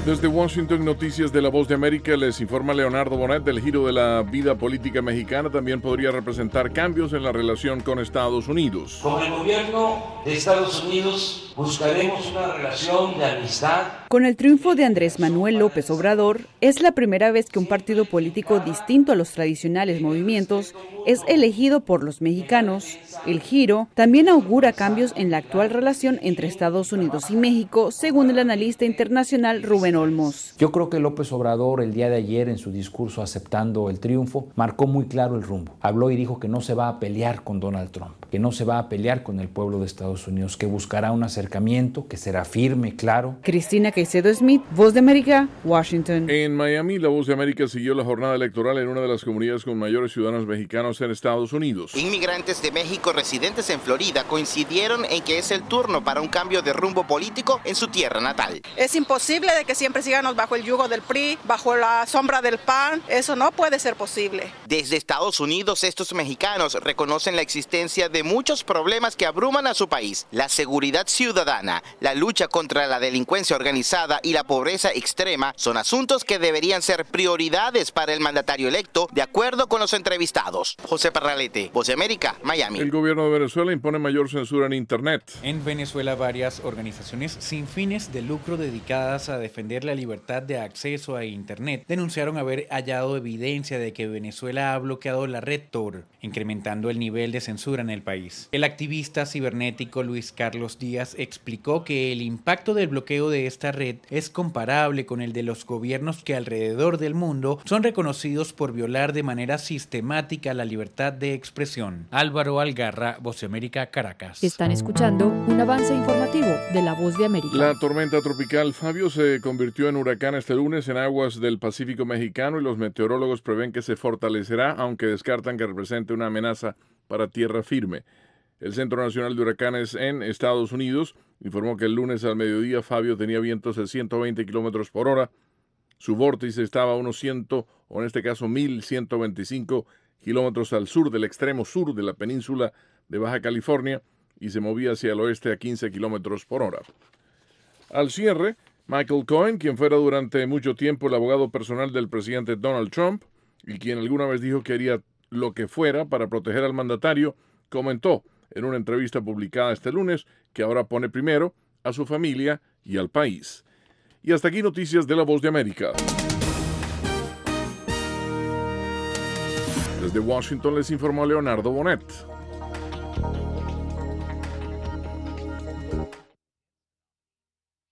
Desde Washington, noticias de La Voz de América, les informa Leonardo Bonet. Del giro de la vida política mexicana también podría representar cambios en la relación con Estados Unidos. Con el gobierno de Estados Unidos buscaremos una relación de amistad. Con el triunfo de Andrés Manuel López Obrador, es la primera vez que un partido político distinto a los tradicionales movimientos es elegido por los mexicanos. El giro también augura cambios en la actual relación entre Estados Unidos y México, según el analista internacional Rubén Olmos. Yo creo que López Obrador el día de ayer en su discurso aceptando el triunfo marcó muy claro el rumbo. Habló y dijo que no se va a pelear con Donald Trump, que no se va a pelear con el pueblo de Estados Unidos, que buscará un acercamiento, que será firme, claro. Cristina Caicedo Smith, Voz de América, Washington. En Miami, La Voz de América siguió la jornada electoral en una de las comunidades con mayores ciudadanos mexicanos en Estados Unidos. Inmigrantes de México residentes en Florida coincidieron en que es el turno para un cambio de rumbo político en su tierra natal. Es imposible de que siempre sigamos bajo el yugo del PRI, bajo la sombra del PAN. Eso no puede ser posible. Desde Estados Unidos, estos mexicanos reconocen la existencia de muchos problemas que abruman a su país. La seguridad ciudadana, la lucha contra la delincuencia organizada y la pobreza extrema son asuntos que deberían ser prioridades para el mandatario electo, de acuerdo con los entrevistados. José Parralete, Voz de América, Miami. El gobierno de Venezuela impone mayor censura en Internet. En Venezuela, varias organizaciones sin fines de lucro dedicadas a defender la libertad de acceso a Internet denunciaron haber hallado evidencia de que Venezuela ha bloqueado la red Tor, incrementando el nivel de censura en el país. El activista cibernético Luis Carlos Díaz explicó que el impacto del bloqueo de esta red es comparable con el de los gobiernos que alrededor del mundo son reconocidos por violar de manera sistemática la libertad de expresión. Álvaro Algarra, Voz de América, Caracas. Están escuchando un avance informativo de La Voz de América. La tormenta tropical Fabio se convirtió en huracán este lunes en aguas del Pacífico mexicano y los meteorólogos prevén que se fortalecerá, aunque descartan que represente una amenaza para tierra firme. El Centro Nacional de Huracanes en Estados Unidos informó que el lunes al mediodía Fabio tenía vientos de 120 kilómetros por hora. Su vórtice estaba a unos 100, o en este caso 1.125 kilómetros al sur del extremo sur de la península de Baja California y se movía hacia el oeste a 15 kilómetros por hora. Al cierre, Michael Cohen, quien fuera durante mucho tiempo el abogado personal del presidente Donald Trump y quien alguna vez dijo que haría lo que fuera para proteger al mandatario, comentó en una entrevista publicada este lunes que ahora pone primero a su familia y al país. Y hasta aquí noticias de La Voz de América. Desde Washington les informó Leonardo Bonet.